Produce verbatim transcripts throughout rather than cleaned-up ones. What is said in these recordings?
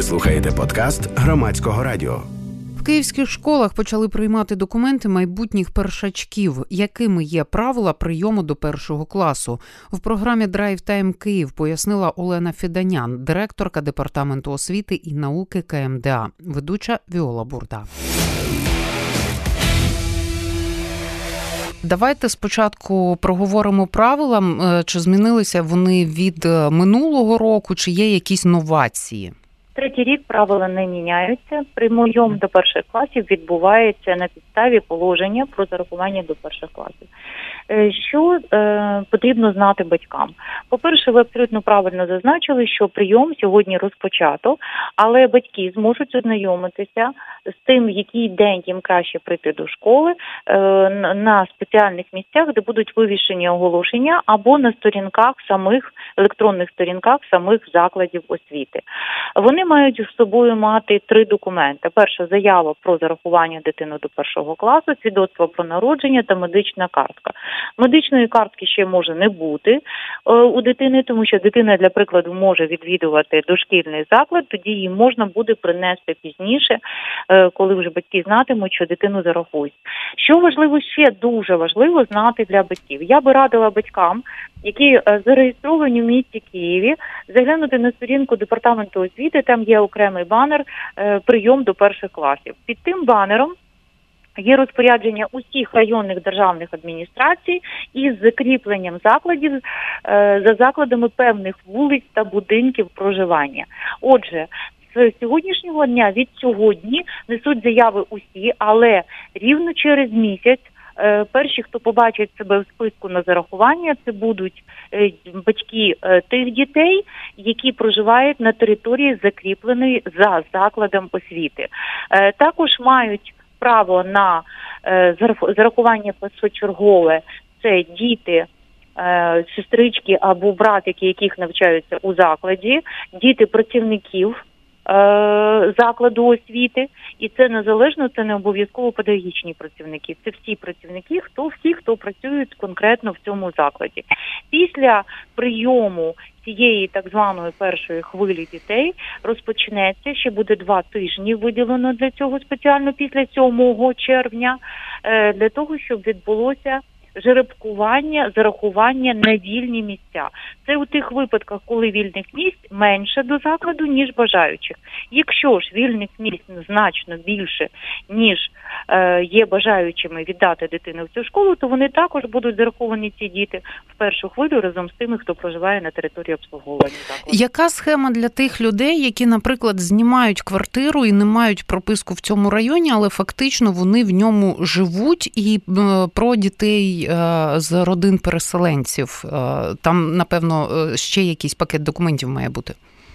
Ви слухаєте подкаст Громадського радіо. В київських школах почали приймати документи майбутніх першачків. Якими є правила прийому до першого класу? В програмі «Драйв Тайм Київ» пояснила Олена Фіданян, директорка Департаменту освіти і науки ка ем де а, ведуча Віола Бурда. Давайте спочатку проговоримо правила, чи змінилися вони від минулого року, чи є якісь новації? Третій рік правила не міняються. Прийом до перших класів відбувається на підставі положення про зарахування до перших класів. Що е, потрібно знати батькам? По-перше, ви абсолютно правильно зазначили, що прийом сьогодні розпочато, але батьки зможуть ознайомитися з тим, в який день їм краще прийти до школи, е, на спеціальних місцях, де будуть вивішені оголошення, або на сторінках самих, електронних сторінках самих закладів освіти. Вони мають з собою мати три документи. Перша – заява про зарахування дитини до першого класу, свідоцтво про народження та медична картка. Медичної картки ще може не бути е, у дитини, тому що дитина, для прикладу, може відвідувати дошкільний заклад, тоді її можна буде принести пізніше, е, коли вже батьки знатимуть, що дитину зарахують. Що важливо ще, дуже важливо знати для батьків. Я би радила батькам, які е, зареєстровані в місті Києві, заглянути на сторінку Департаменту освіти, там є окремий банер е, «Прийом до перших класів». Під тим банером є розпорядження усіх районних державних адміністрацій із закріпленням закладів е, за закладами певних вулиць та будинків проживання. Отже, з сьогоднішнього дня, від сьогодні, несуть заяви усі, але рівно через місяць е, перші, хто побачить себе в списку на зарахування, це будуть е, батьки е, тих дітей, які проживають на території, закріпленої за закладом освіти. Е, також мають право на е, зарахування першочергове – це діти, е, сестрички або братики, яких навчаються у закладі, діти працівників е, закладу освіти, і це незалежно, це не обов'язково педагогічні працівники, це всі працівники, хто всі, хто працюють конкретно в цьому закладі. Після прийому цієї так званої першої хвилі дітей розпочнеться, ще буде два тижні виділено для цього спеціально після сьомого червня, для того, щоб відбулося жеребкування, зарахування на вільні місця. Це у тих випадках, коли вільних місць менше до закладу, ніж бажаючих. Якщо ж вільних місць значно більше, ніж е, є бажаючими віддати дитину в цю школу, то вони також будуть зараховані, ці діти, в першу хвилю разом з тими, хто проживає на території обслуговування закладу. Яка схема для тих людей, які, наприклад, знімають квартиру і не мають прописку в цьому районі, але фактично вони в ньому живуть, і е, про дітей з родин переселенців? Там, напевно, ще якийсь пакет документів має бути.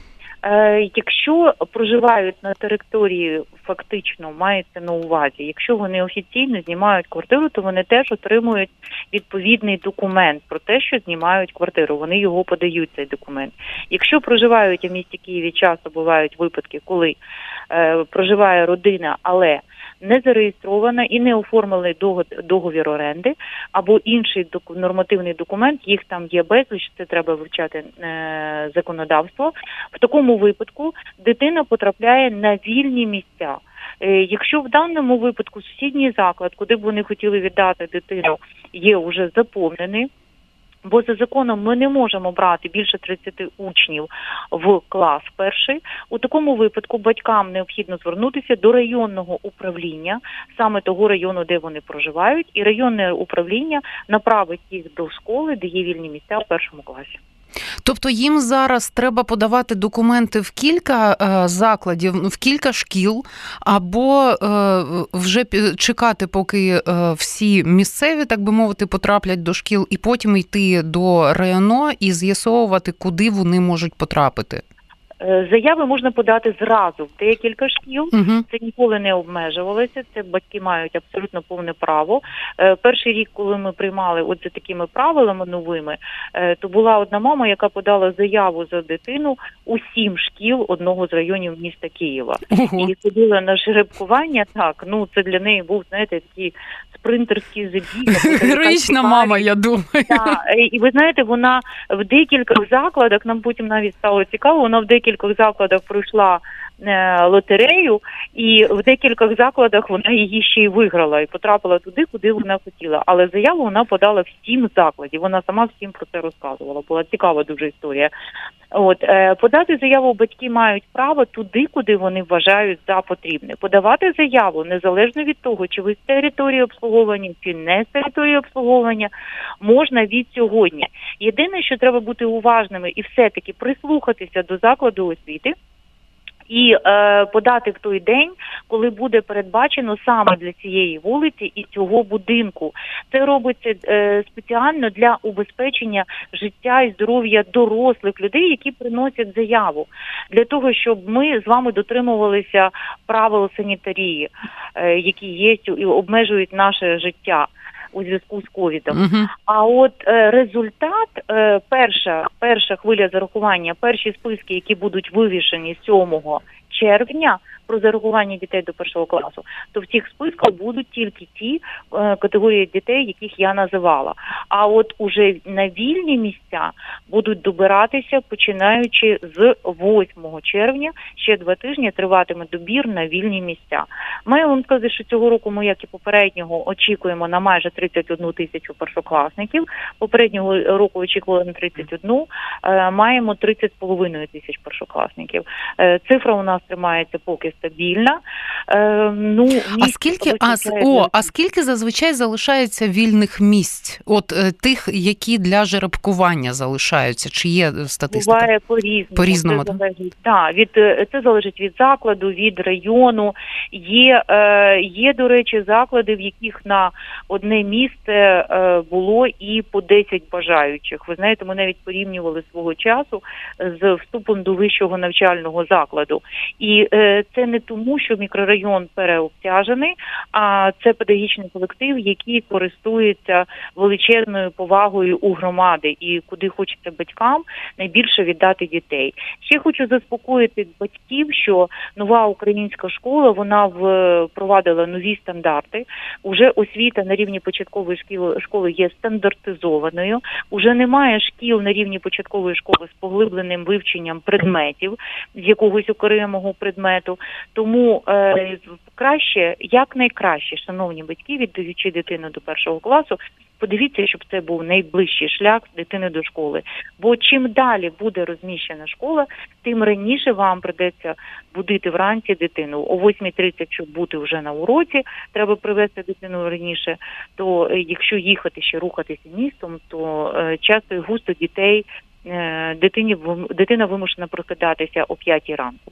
Якщо проживають на території, фактично, мається на увазі, якщо вони офіційно знімають квартиру, то вони теж отримують відповідний документ про те, що знімають квартиру. Вони його подають, цей документ. Якщо проживають у місті Києві, часто бувають випадки, коли е, проживає родина, але не зареєстрована і не оформили договір оренди або інший нормативний документ, їх там є безліч, це треба вивчати е, законодавство. В такому випадку дитина потрапляє на вільні місця. Е, якщо в даному випадку сусідній заклад, куди б вони хотіли віддати дитину, є вже заповнений, бо за законом ми не можемо брати більше тридцяти учнів в клас перший. У такому випадку батькам необхідно звернутися до районного управління, саме того району, де вони проживають, і районне управління направить їх до школи, де є вільні місця в першому класі. Тобто їм зараз треба подавати документи в кілька е, закладів, в кілька шкіл, або е, вже чекати, поки е, всі місцеві, так би мовити, потраплять до шкіл, і потім йти до району і з'ясовувати, куди вони можуть потрапити? Заяви можна подати зразу в декілька шкіл, угу. Це ніколи не обмежувалося, це батьки мають абсолютно повне право. Перший рік, коли ми приймали от за такими правилами новими, то була одна мама, яка подала заяву за дитину у сім шкіл одного з районів міста Києва. Угу. І ходила на жеребкування, так, ну це для неї був, знаєте, такий спринтерський забіг. Героїчна мама, я думаю. Так, і ви знаєте, вона в декількох закладах, нам потім навіть стало цікаво, вона в декількох закладах пройшла лотерею, і в декількох закладах вона її ще й виграла і потрапила туди, куди вона хотіла. Але заяву вона подала в сім закладів. Вона сама всім про це розказувала. Була цікава дуже історія. От, е, подати заяву батьки мають право туди, куди вони вважають за потрібне. Подавати заяву незалежно від того, чи ви з території обслуговування, чи не з території обслуговування, можна від сьогодні. Єдине, що треба бути уважними і все-таки прислухатися до закладу освіти, і е, подати в той день, коли буде передбачено саме для цієї вулиці і цього будинку. Це робиться е, спеціально для убезпечення життя і здоров'я дорослих людей, які приносять заяву. Для того, щоб ми з вами дотримувалися правил санітарії, е, які є і обмежують наше життя у зв'язку з ковідом. Uh-huh. А от е, результат, е, перша, перша хвиля зарахування, перші списки, які будуть вивішені сьомого червня про зарахування дітей до першого класу, то в цих списках будуть тільки ті е, категорії дітей, яких я називала. А от уже на вільні місця будуть добиратися, починаючи з восьмого червня, ще два тижні триватиме добір на вільні місця. Маю вам сказати, що цього року ми, як і попереднього, очікуємо на майже тридцять одну тисячу першокласників. Попереднього року очікували на тридцять одну, е, маємо тридцять з половиною тисяч першокласників. Е, цифра у нас тримається поки стабільна. Е, ну, а скільки а, о, а скільки зазвичай залишається вільних місць? От е, тих, які для жеребкування залишаються? Чи є статистика? Буває по-різному. По-різному, це, залежить, та, від, це залежить від закладу, від району. Є, е, є, до речі, заклади, в яких на одне місце е, було і по десять бажаючих. Ви знаєте, ми навіть порівнювали свого часу з вступом до вищого навчального закладу. І е, це не тому, що мікрорайон переобтяжений, а це педагогічний колектив, який користується величезною повагою у громади і куди хочеться батькам найбільше віддати дітей. Ще хочу заспокоїти батьків, що нова українська школа, вона впровадила нові стандарти. Уже освіта на рівні початкової школи є стандартизованою. Уже немає шкіл на рівні початкової школи з поглибленим вивченням предметів, з якогось окремого предмету. Тому е, краще, якнайкраще, шановні батьки, віддаючи дитину до першого класу, подивіться, щоб це був найближчий шлях дитини до школи. Бо чим далі буде розміщена школа, тим раніше вам придеться будити вранці дитину. О восьмій тридцять, щоб бути вже на уроці, треба привезти дитину раніше. То якщо їхати ще рухатися містом, то е, часто і густо дітей, е, дитині, дитина вимушена прокидатися о п'ятій ранку.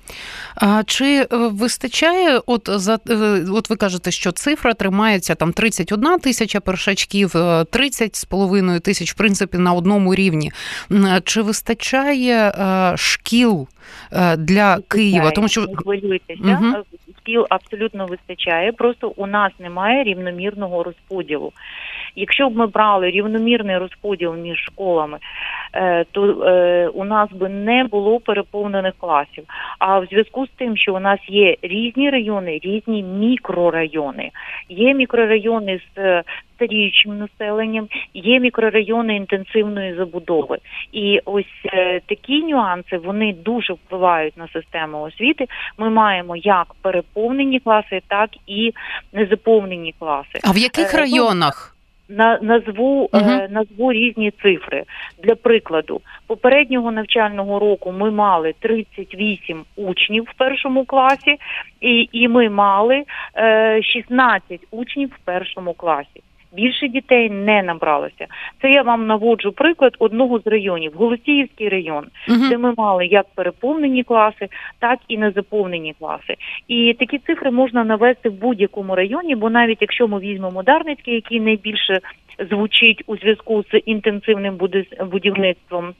А чи вистачає, от за от ви кажете, що цифра тримається там тридцять одна тисяча першачків, тридцять з половиною тисяч, в принципі, на одному рівні. Чи вистачає шкіл для вистачає. Києва? Тому що не хвилюйтеся, угу. Шкіл абсолютно вистачає, просто у нас немає рівномірного розподілу. Якщо б ми брали рівномірний розподіл між школами, то у нас би не було переповнених класів. А в зв'язку з тим, що у нас є різні райони, різні мікрорайони, є мікрорайони з старіючим населенням, є мікрорайони інтенсивної забудови. І ось е, такі нюанси, вони дуже впливають на систему освіти. Ми маємо як переповнені класи, так і незаповнені класи. А в яких е, районах? На, назву, uh-huh. е, назву різні цифри. Для прикладу, попереднього навчального року ми мали тридцять вісім учнів в першому класі, і, і ми мали е, шістнадцять учнів в першому класі. Більше дітей не набралося. Це я вам наводжу приклад одного з районів, Голосіївський район, uh-huh. де ми мали як переповнені класи, так і незаповнені класи. І такі цифри можна навести в будь-якому районі, бо навіть якщо ми візьмемо Дарницький, який найбільше звучить у зв'язку з інтенсивним будівництвом,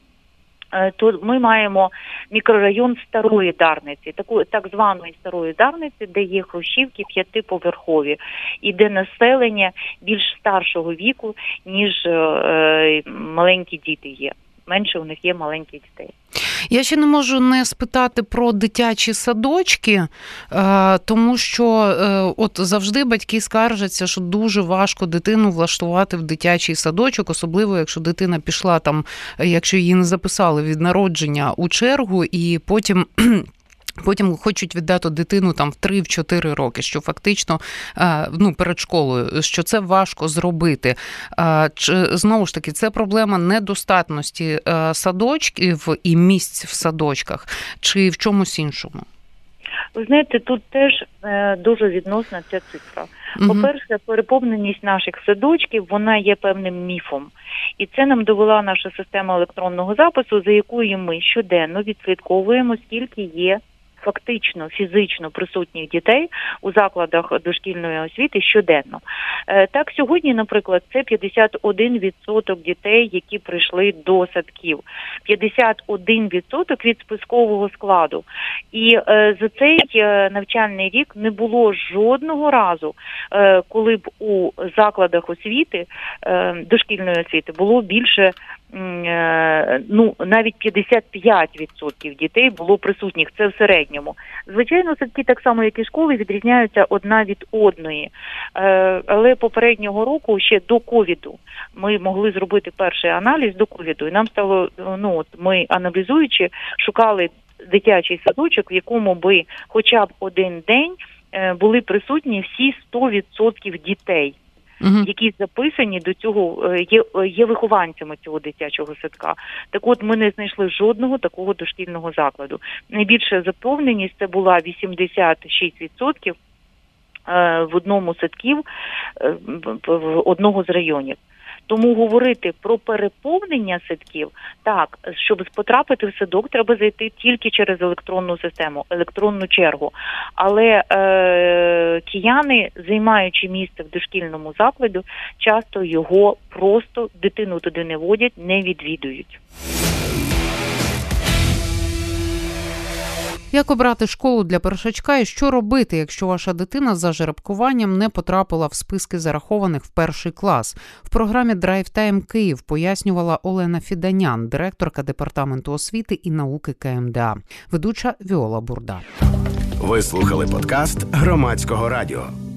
то ми маємо мікрорайон Старої Дарниці, таку так званої Старої Дарниці, де є хрущівки п'ятиповерхові і де населення більш старшого віку, ніж е, маленькі діти є. Менше у них є маленьких дітей. Я ще не можу не спитати про дитячі садочки, тому що от завжди батьки скаржаться, що дуже важко дитину влаштувати в дитячий садочок, особливо якщо дитина пішла там, якщо її не записали від народження у чергу, і потім Потім хочуть віддати дитину там в три-чотири роки, що фактично, ну, перед школою, що це важко зробити. Чи, знову ж таки, це проблема недостатності садочків і місць в садочках, чи в чомусь іншому? Ви знаєте, тут теж е, дуже відносна ця цифра. Угу. По-перше, переповненість наших садочків, вона є певним міфом. І це нам довела наша система електронного запису, за якою ми щоденно відслідковуємо, скільки є фактично, фізично присутніх дітей у закладах дошкільної освіти щоденно. Так, сьогодні, наприклад, це п'ятдесят один відсоток дітей, які прийшли до садків. п'ятдесят один відсоток від спискового складу. І е, за цей навчальний рік не було жодного разу, е, коли б у закладах освіти, е, дошкільної освіти, було більше, е, ну, навіть п'ятдесят п'ять відсотків дітей було присутніх. Це в середньому. Звичайно, садки, так само, як і школи, відрізняються одна від одної. Е, але попереднього року, ще до ковіду, ми могли зробити перший аналіз до ковіду. І нам стало, ну, от ми аналізуючи, шукали дитячий садочок, в якому би хоча б один день е, були присутні всі сто відсотків дітей. Uh-huh. Які записані до цього, є, є вихованцями цього дитячого садка. Так от, ми не знайшли жодного такого дошкільного закладу. Найбільша заповненість це була вісімдесят шість відсотків в одному з садків в одного з районів. Тому говорити про переповнення садків, так, щоб потрапити в садок, треба зайти тільки через електронну систему, електронну чергу. Але е, кияни, займаючи місце в дошкільному закладі, часто його просто, дитину туди не водять, не відвідують. Як обрати школу для першачка і що робити, якщо ваша дитина за жеребкуванням не потрапила в списки зарахованих в перший клас? В програмі «Драйв Тайм Київ» пояснювала Олена Фіданян, директорка Департаменту освіти і науки ка ем де а, ведуча Віола Бурда. Ви слухали подкаст Громадського радіо.